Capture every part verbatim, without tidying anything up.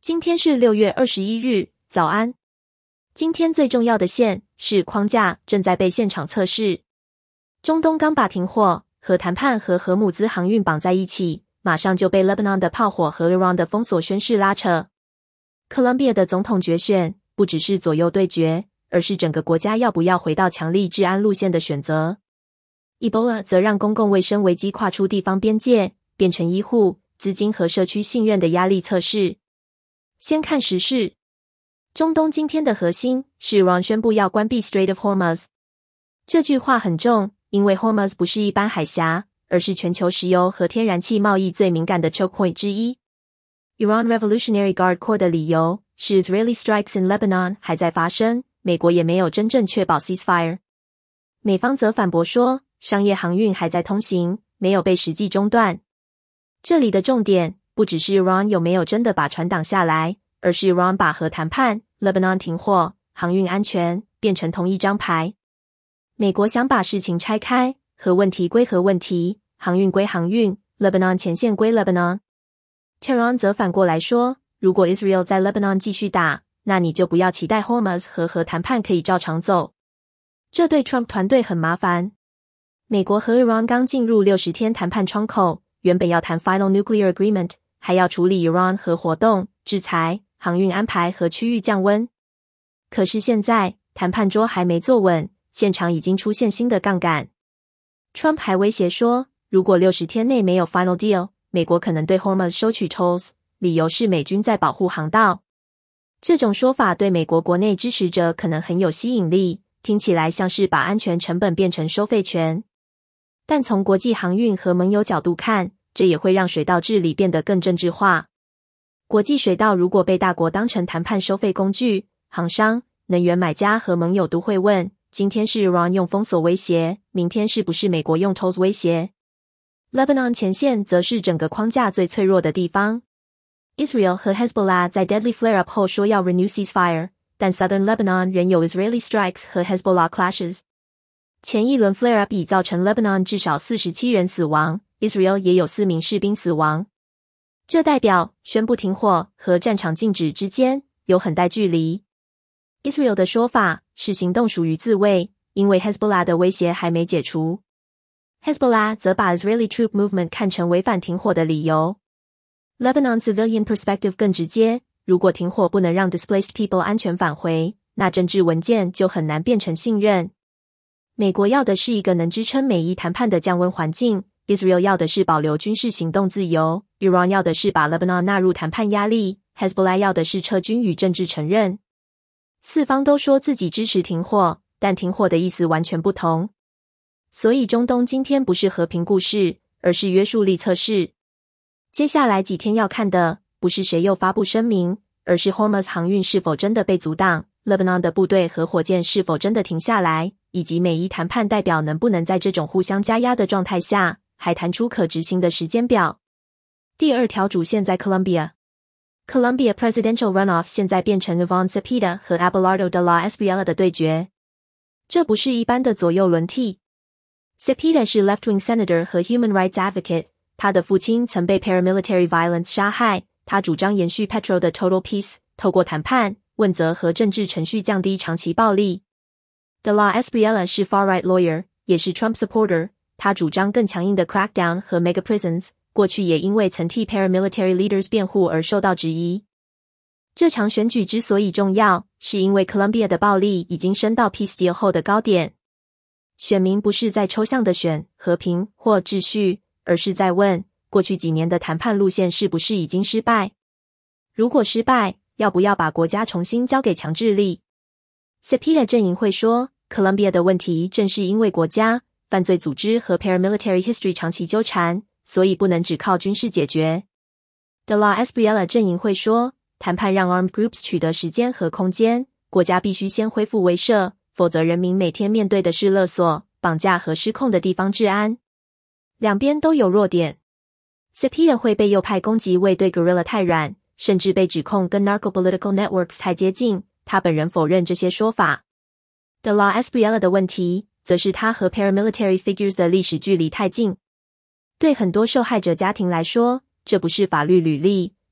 今天是六月二十一日，早安。今天最重要的线是框架正在被现场测试。中东刚把停火和谈判和荷姆兹航运绑在一起，马上就被 Lebanon 的炮火和 Iran 的封锁宣示拉扯。Colombia 的总统决选不只是左右对决，而是整个国家要不要回到强力治安路线的选择。Ebola 则让公共卫生危机跨出地方边界，变成医护、资金和社区信任的压力测试。先看时事。中东今天的核心是 Iran 宣布要关闭 Strait of Hormuz。这句话很重，因为 Hormuz 不是一般海峡，而是全球石油和天然气贸易最敏感的 choke point 之一。Iran Revolutionary Guard Corps 的理由是 Israeli strikes in Lebanon 还在发生，美国也没有真正确保 ceasefire。美方则反驳说，商业航运还在通行，没有被实际中断。这里的重点不只是 Iran 有没有真的把船挡下来，而是 Iran 把和谈判、Lebanon 停火、航运安全变成同一张牌。美国想把事情拆开，核问题归核问题，航运归航运， Lebanon 前线归 Lebanon。 Tehran 则反过来说，如果 Israel 在 Lebanon 继续打，那你就不要期待 Hormuz 和核谈判可以照常走。这对 Trump 团队很麻烦。美国和 Iran 刚进入六十天谈判窗口，原本要谈 Final Nuclear Agreement， 还要处理 Iran 核活动、制裁、航运安排和区域降温。可是现在谈判桌还没坐稳，现场已经出现新的杠杆。Trump 还威胁说，如果六十天内没有 Final Deal， 美国可能对 Hormuz 收取 tolls， 理由是美军在保护航道。这种说法对美国国内支持者可能很有吸引力，听起来像是把安全成本变成收费权。但从国际航运和盟友角度看，这也会让水道治理变得更政治化。国际水道如果被大国当成谈判收费工具，航商、能源买家和盟友都会问，今天是 Iran 用封锁威胁，明天是不是美国用 tolls 威胁？ Lebanon 前线则是整个框架最脆弱的地方。Israel 和 Hezbollah 在 deadly flare-up 后说要 renew ceasefire， 但 Southern Lebanon 仍有 Israeli strikes 和 Hezbollah clashes。 前一轮 flare-up 已造成 Lebanon 至少四十七人死亡， Israel 也有四名士兵死亡。这代表宣布停火和战场静止之间有很大距离。Israel 的说法是行动属于自卫，因为 Hezbollah 的威胁还没解除。Hezbollah 则把 Israeli troop movement 看成违反停火的理由。Lebanon civilian perspective 更直接，如果停火不能让 displaced people 安全返回，那政治文件就很难变成信任。美国要的是一个能支撑美伊谈判的降温环境， Israel 要的是保留军事行动自由， Iran 要的是把 Lebanon 纳入谈判压力， Hezbollah 要的是撤军与政治承认。四方都说自己支持停火，但停火的意思完全不同。所以中东今天不是和平故事，而是约束力测试。接下来几天要看的不是谁又发布声明，而是 Hormuz 航运是否真的被阻挡， Lebanon 的部队和火箭是否真的停下来，以及美伊谈判代表能不能在这种互相加压的状态下还谈出可执行的时间表。第二条主线在 Colombia。 Colombia Presidential Runoff 现在变成 Iván Cepeda 和 Abelardo de la Espriella 的对决。这不是一般的左右轮替。 Cepeda 是 left-wing senator 和 human rights advocate， 他的父亲曾被 paramilitary violence 杀害，他主张延续 Petro 的 total peace， 透过谈判、问责和政治程序降低长期暴力。De la Espriella 是 far-right lawyer， 也是 Trump supporter， 他主张更强硬的 crackdown 和 mega prisons， 过去也因为曾替 paramilitary leaders 辩护而受到质疑。这场选举之所以重要，是因为 Colombia 的暴力已经升到 peace deal 后的高点。选民不是在抽象的选和平或秩序，而是在问，过去几年的谈判路线是不是已经失败？如果失败，要不要把国家重新交给强制力？ Cepeda 阵营会说， Colombia 的问题正是因为国家、犯罪组织和 paramilitary history 长期纠缠，所以不能只靠军事解决。De la Espriella 阵营会说，谈判让 armed groups 取得时间和空间，国家必须先恢复威慑，否则人民每天面对的是勒索、绑架和失控的地方治安。两边都有弱点。Cepeda 会被右派攻击为对 guerrilla 太软，甚至被指控跟 narco-political networks 太接近，他本人否认这些说法。De la Espriella 的问题，则是他和 paramilitary figures 的历史距离太近。对很多受害者家庭来说，这不是法律履历，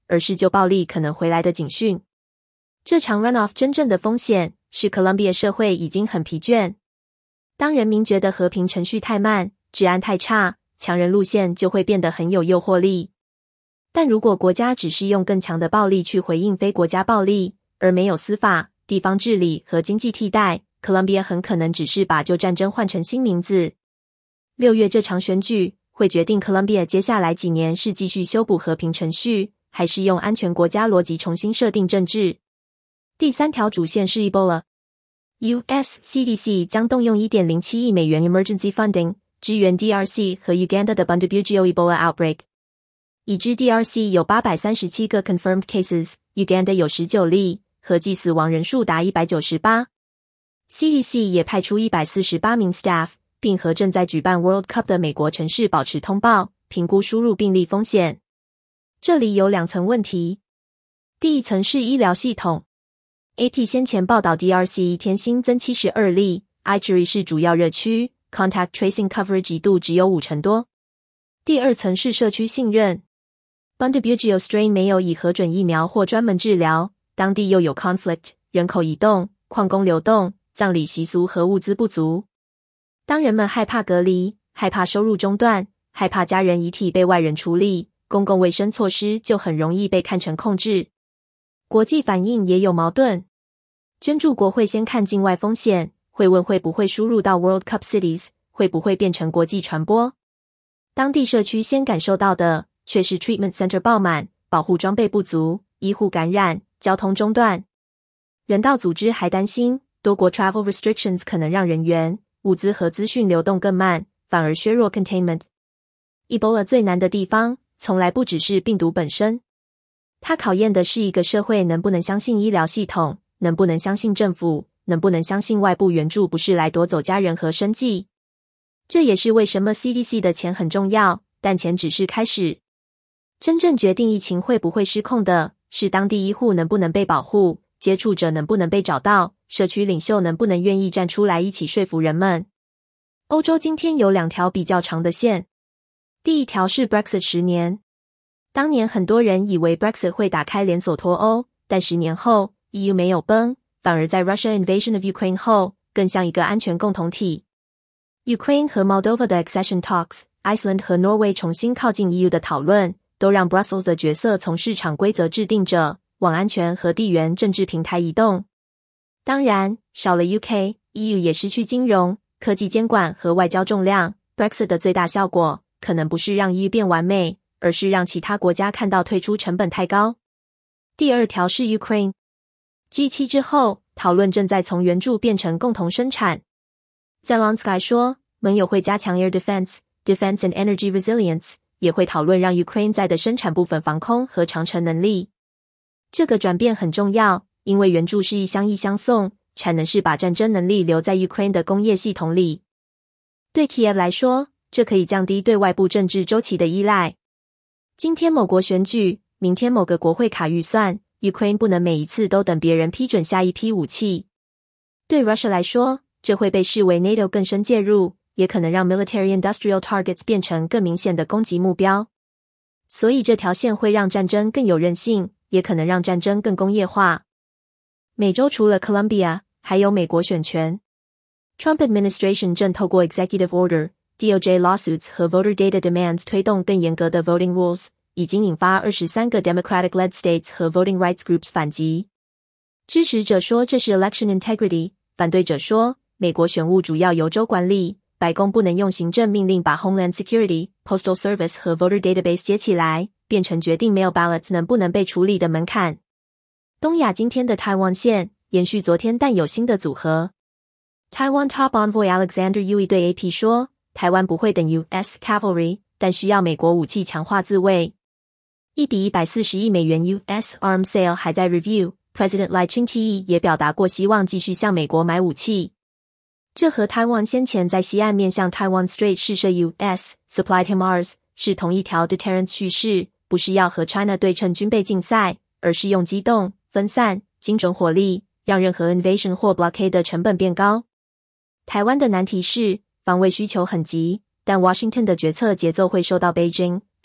而是就暴力可能回来的警讯。这场 runoff 真正的风险是 Colombia 社会已经很疲倦。当人民觉得和平程序太慢，治安太差，强人路线就会变得很有诱惑力。但如果国家只是用更强的暴力去回应非国家暴力，而没有司法、地方治理和经济替代， Colombia 很可能只是把旧战争换成新名字。六月这场选举会决定 Colombia 接下来几年是继续修补和平程序，还是用安全国家逻辑重新设定政治。第三条主线是 Ebola。U S C D C 将动用 一点零七亿美元 emergency funding 支援 D R C 和 Uganda 的 Bundibugyo Ebola outbreak。已知 D R C 有八百三十七个 confirmed cases， Uganda 有十九例，合计死亡人数达一百九十八。C D C 也派出一百四十八名 staff， 并和正在举办 World Cup 的美国城市保持通报，评估输入病例风险。这里有两层问题。第一层是医疗系统。A P 先前报道 D R C 一天新增七十二例 ，Ituri 是主要热区 ，contact tracing coverage 一度只有五成多。第二层是社区信任。Bundibugyo strain 没有已核准疫苗或专门治疗，当地又有 conflict， 人口移动、矿工流动、葬礼习俗和物资不足。当人们害怕隔离，害怕收入中断，害怕家人遗体被外人处理，公共卫生措施就很容易被看成控制。国际反应也有矛盾。捐助国会先看境外风险，会问会不会输入到 World Cup cities， 会不会变成国际传播。当地社区先感受到的却是 treatment center 爆满，保护装备不足，医护感染，交通中断。人道组织还担心，多国 travel restrictions 可能让人员、物资和资讯流动更慢，反而削弱 containment。Ebola 最难的地方，从来不只是病毒本身。它考验的是一个社会能不能相信医疗系统，能不能相信政府，能不能相信外部援助不是来夺走家人和生计。这也是为什么 C D C 的钱很重要，但钱只是开始。真正决定疫情会不会失控的，是当地医护能不能被保护，接触者能不能被找到，社区领袖能不能愿意站出来一起说服人们。欧洲今天有两条比较长的线。第一条是 Brexit 十年。当年很多人以为 Brexit 会打开连锁脱欧，但十年后 E U 没有崩，反而在 Russia invasion of Ukraine 后，更像一个安全共同体。Ukraine 和 Moldova 的 accession talks， Iceland 和 Norway 重新靠近 E U 的讨论，都让 Brussels 的角色从市场规则制定者往安全和地缘政治平台移动。当然，少了 U K，E U 也失去金融、科技监管和外交重量。Brexit 的最大效果，可能不是让 E U 变完美，而是让其他国家看到退出成本太高。第二条是 Ukraine。G 七 之后，讨论正在从援助变成共同生产。Zelensky 说，盟友会加强 air defense、defense and energy resilience， 也会讨论让 Ukraine 在的生产部分防空和长程能力。这个转变很重要，因为援助是一箱一箱送，产能是把战争能力留在 Ukraine 的工业系统里。对 Kiev 来说，这可以降低对外部政治周期的依赖。今天某国选举，明天某个国会卡预算， Ukraine 不能每一次都等别人批准下一批武器。对 Russia 来说，这会被视为 NATO 更深介入，也可能让 military industrial targets 变成更明显的攻击目标。所以这条线会让战争更有韧性，也可能让战争更工业化。美洲除了 Colombia， 还有美国选权。Trump administration 正透过 executive order、D O J lawsuits 和 voter data demands 推动更严格的 voting rules， 已经引发二十三个 Democratic-led states 和 voting rights groups 反击。支持者说这是 election integrity， 反对者说美国选务主要由州管理，白宫不能用行政命令把 Homeland Security、Postal Service 和 voter database 接起来，变成决定 mail ballots 能不能被处理的门槛。东亚今天的 Taiwan 线延续昨天，但有新的组合。Taiwan Top Envoy Alexander Yui 对 A P 说，台湾不会等 U S cavalry， 但需要美国武器强化自卫。一笔一百四十亿美元 U S arms sale 还在 review，President Lai Ching-te 也表达过希望继续向美国买武器。这和 Taiwan 先前在西岸面向 Taiwan Strait 试射 U S supplied HIMARS 是同一条 deterrence 叙事，不是要和 China 对称军备竞赛，而是用机动、分散、精准火力，让任何 invasion 或 blockade 的成本变高。台湾的难题是防卫需求很急，但 Washington 的决策节奏会受到 Beijing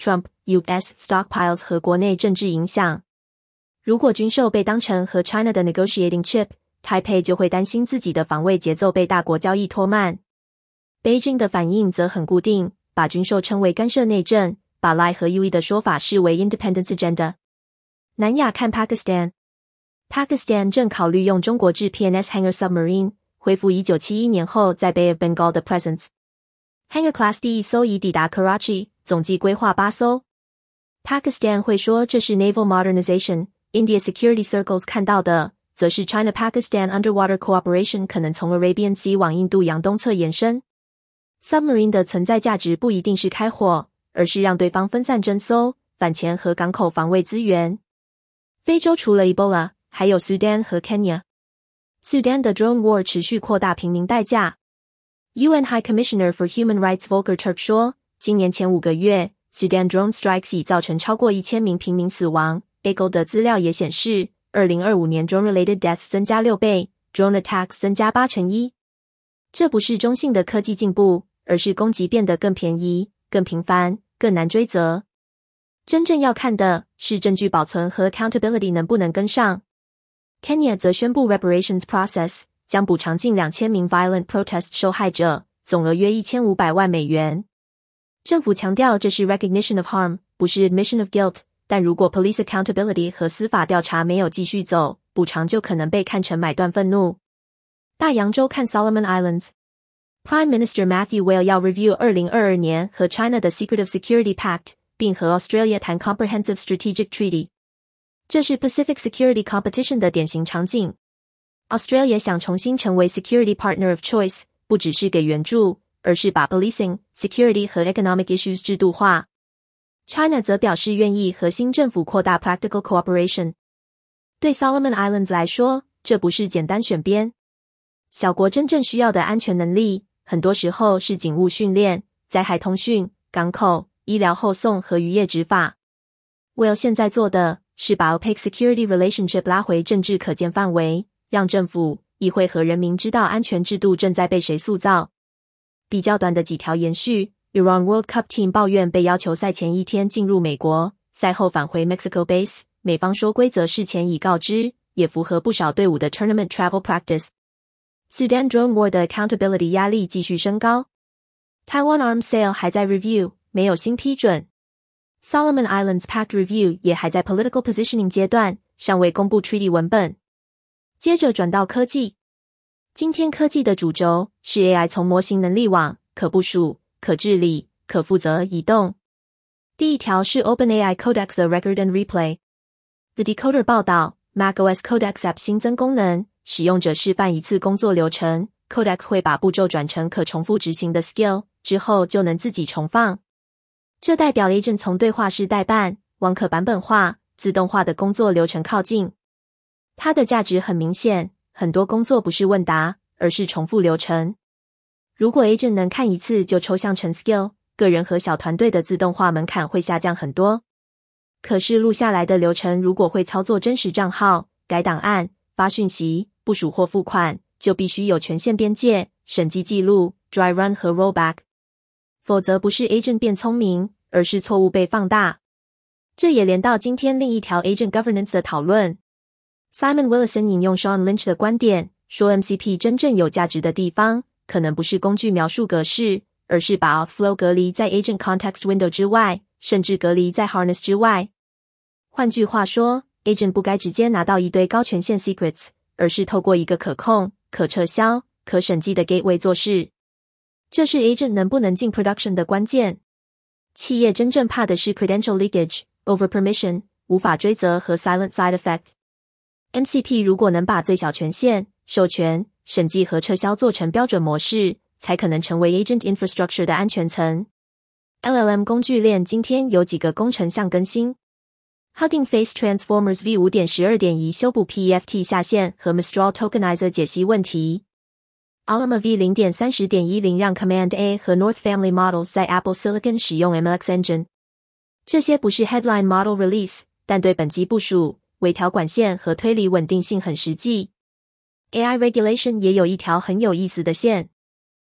Trump、U S stockpiles 和国内政治影响。如果军售被当成和 China 的 negotiating chip， Taipei 就会担心自己的防卫节奏被大国交易拖慢。Beijing 的反应则很固定，把军售称为干涉内政，把 Lai 和 U E 的说法视为 independence agenda。南亚看 Pakistan。Pakistan 正考虑用中国制 P N S Hangar Submarine 恢复一九七一年后在 Bay of Bengal 的 presence。Hangar Class 第一艘已抵达 Karachi， 总计规划八艘。Pakistan 会说这是 naval modernization。India Security Circles 看到的则是 China-Pakistan underwater cooperation 可能从 Arabian Sea 往印度洋东侧延伸。Submarine 的存在价值不一定是开火，而是让对方分散侦搜、反潜和港口防卫资源。非洲除了 Ebola， 还有 Sudan 和 Kenya。Sudan 的 drone war 持续扩大平民代价。U N High Commissioner for Human Rights Volker Turk 说，今年前五个月 Sudan drone strikes 已造成超过一千名平民死亡。A G O 的资料也显示，二零二五年 drone-related deaths 增加六倍 ，drone attacks 增加八成一。这不是中性的科技进步，而是攻击变得更便宜、更频繁、更难追责。真正要看的是证据保存和 accountability 能不能跟上。Kenya 则宣布 reparations process 将补偿近两千名 violent protest 受害者，总额约一千五百万美元。政府强调这是 recognition of harm， 不是 admission of guilt。但如果 police accountability 和司法调查没有继续走，补偿就可能被看成买断愤怒。大洋洲看 Solomon Islands。Prime Minister Matthew Whale 要 review 二零二二年和 China 的 Secret of Security Pact， 并和 Australia 谈 Comprehensive Strategic Treaty。这是 Pacific Security Competition 的典型场景。Australia 想重新成为 Security Partner of Choice， 不只是给援助，而是把 policing、security 和 economic issues 制度化。China 则表示愿意和新政府扩大 practical cooperation。对 Solomon Islands 来说，这不是简单选边。小国真正需要的安全能力，很多时候是警务训练、灾害通讯、港口、医疗后送和渔业执法。Whale 现在做的是把 opaque security relationship 拉回政治可见范围，让政府、议会和人民知道安全制度正在被谁塑造。比较短的几条延续。Iran World Cup Team 抱怨被要求赛前一天进入美国，赛后返回 Mexico base。美方说规则事前已告知，也符合不少队伍的 tournament travel practice。Sudan drone war 的 accountability 压力继续升高。Taiwan arms sale 还在 review， 没有新批准。Solomon Islands Pact review 也还在 political positioning 阶段，尚未公布 treaty 文本。接着转到科技。今天科技的主轴是 A I 从模型能力往可部署、可治理、可负责移动。第一条是 OpenAI Codex 的 Record and Replay。The Decoder 报道 ，macOS Codex App 新增功能，使用者示范一次工作流程 ，Codex 会把步骤转成可重复执行的 skill， 之后就能自己重放。这代表 Agent 从对话式代办往可版本化、自动化的工作流程靠近。它的价值很明显，很多工作不是问答，而是重复流程。如果 Agent 能看一次就抽象成 skill， 个人和小团队的自动化门槛会下降很多。可是录下来的流程如果会操作真实账号、改档案、发讯息、部署或付款，就必须有权限边界、审计记录、dry run 和 rollback。否则不是 Agent 变聪明，而是错误被放大。这也连到今天另一条 Agent Governance 的讨论。Simon Willison 引用 Sean Lynch 的观点，说 M C P 真正有价值的地方，可能不是工具描述格式，而是把 Flow 隔离在 Agent Context Window 之外，甚至隔离在 Harness 之外。换句话说 ，Agent 不该直接拿到一堆高权限 secrets， 而是透过一个可控、可撤销、可审计的 gateway 做事。这是 Agent 能不能进 production 的关键。企业真正怕的是 credential leakage、over permission、无法追责和 silent side effect。M C P 如果能把最小权限、授权、审计和撤销做成标准模式，才可能成为 Agent Infrastructure 的安全层。L L M 工具链今天有几个工程项更新。Hugging Face Transformers V 五点十二点一 修补 P E F T 下线和 Mistral Tokenizer 解析问题。Alma V 零点三十点一零 让 Command A 和 North Family Models 在 Apple Silicon 使用 M L X Engine。这些不是 Headline Model Release， 但对本机部署、微调管线和推理稳定性很实际。A I Regulation 也有一条很有意思的线。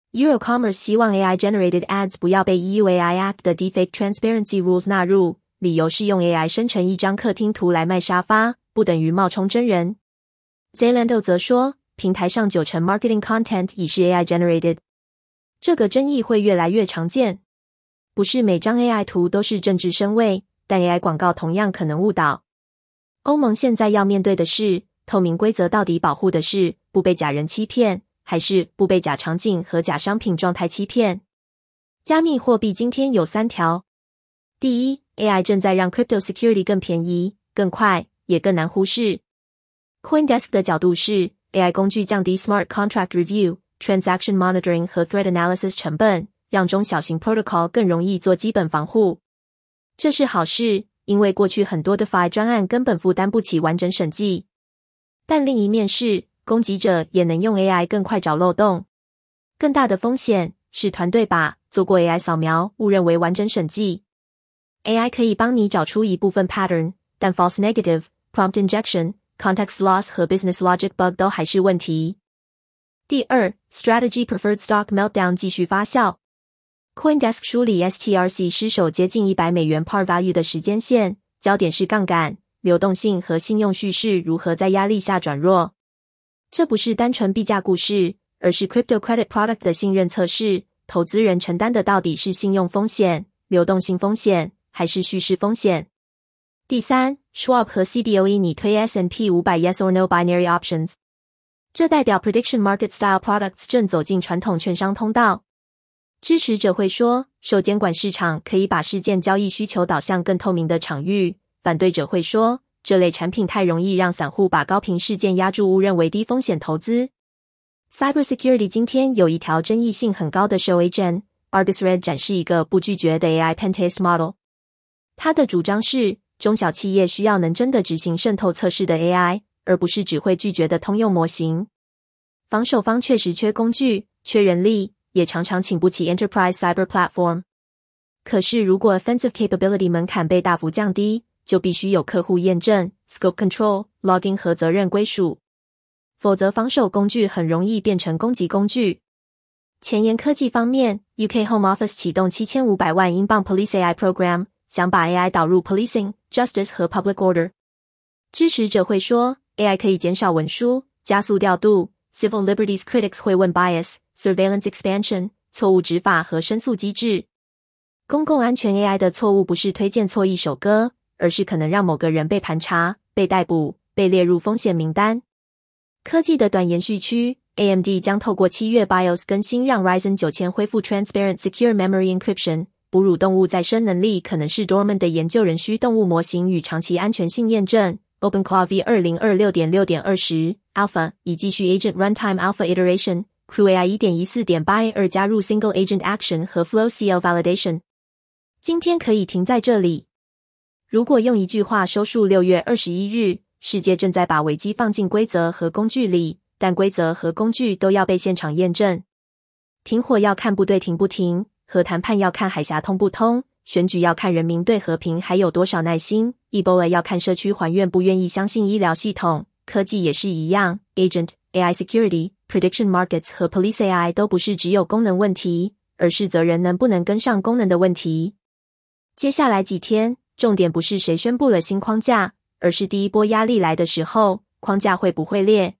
Eurocommerce 希望 A I-generated ads 不要被 E U A I Act 的 Deepfake Transparency Rules 纳入，理由是用 A I 生成一张客厅图来卖沙发，不等于冒充真人。Zalando 则说，平台上九成 marketing content 已是 A I-generated。这个争议会越来越常见。不是每张 A I 图都是政治声位，但 A I 广告同样可能误导。欧盟现在要面对的是，透明规则到底保护的是不被假人欺骗，还是不被假场景和假商品状态欺骗？加密货币今天有三条。第一 ，A I 正在让 crypto security 更便宜、更快，也更难忽视。CoinDesk 的角度是 ，A I 工具降低 smart contract review、transaction monitoring 和 threat analysis 成本，让中小型 protocol 更容易做基本防护。这是好事，因为过去很多的 DeFi 专案根本负担不起完整审计。但另一面是，攻击者也能用 A I 更快找漏洞。更大的风险是团队把做过 A I 扫描误认为完整审计。A I 可以帮你找出一部分 pattern， 但 false negative、prompt injection、context loss 和 business logic bug 都还是问题。第二 ，strategy preferred stock meltdown 继续发酵。CoinDesk 梳理 S T R C 失守接近一百美元 par value 的时间线，焦点是杠杆、流动性和信用叙事如何在压力下转弱。这不是单纯币价故事，而是 crypto credit product 的信任测试。投资人承担的到底是信用风险、流动性风险，还是叙事风险？第三 ，Schwab 和 C B O E 拟推 S and P 五百 Yes or No Binary Options， 这代表 prediction market style products 正走进传统券商通道。支持者会说，受监管市场可以把事件交易需求导向更透明的场域。反对者会说，这类产品太容易让散户把高频事件押注误认为低风险投资。Cybersecurity 今天有一条争议性很高的 Show Agent Argus Red 展示一个不拒绝的 A I Pentest Model。他的主张是，中小企业需要能真的执行渗透测试的 A I， 而不是只会拒绝的通用模型。防守方确实缺工具、缺人力，也常常请不起 Enterprise Cyber Platform。可是如果 Offensive Capability 门槛被大幅降低，就必须有客户验证、Scope Control、Logging 和责任归属。否则防守工具很容易变成攻击工具。前沿科技方面 ，U K Home Office 启动七千五百万英镑 Police A I Program， 想把 A I 导入 Policing、Justice 和 Public Order。支持者会说 ，A I 可以减少文书、加速调度 ，Civil Liberties Critics 会问 Bias、Surveillance Expansion、错误执法和申诉机制。公共安全 A I 的错误不是推荐错一首歌，而是可能让某个人被盘查、被逮捕、被列入风险名单。科技的短延续区 ，A M D 将透过七月 BIOS 更新让 Ryzen 九千恢复 Transparent Secure Memory Encryption。哺乳动物再生能力可能是 Dorman 的研究人需动物模型与长期安全性验证。OpenClaw V 二零二六点六点二十 Alpha 已继续 Agent Runtime Alpha Iteration。Crew A I 一点一四点八 二 加入 Single Agent Action 和 Flow C L Validation。今天可以停在这里。如果用一句话收束六月二十一日。世界正在把危机放进规则和工具里，但规则和工具都要被现场验证。停火要看部队停不停，和谈判要看海峡通不通，选举要看人民对和平还有多少耐心 ，Ebola 要看社区还愿不愿意相信医疗系统。科技也是一样 ，Agent、A I Security、Prediction Markets 和 Police A I 都不是只有功能问题，而是责任能不能跟上功能的问题。接下来几天，重点不是谁宣布了新框架。而是第一波压力来的时候，框架会不会裂？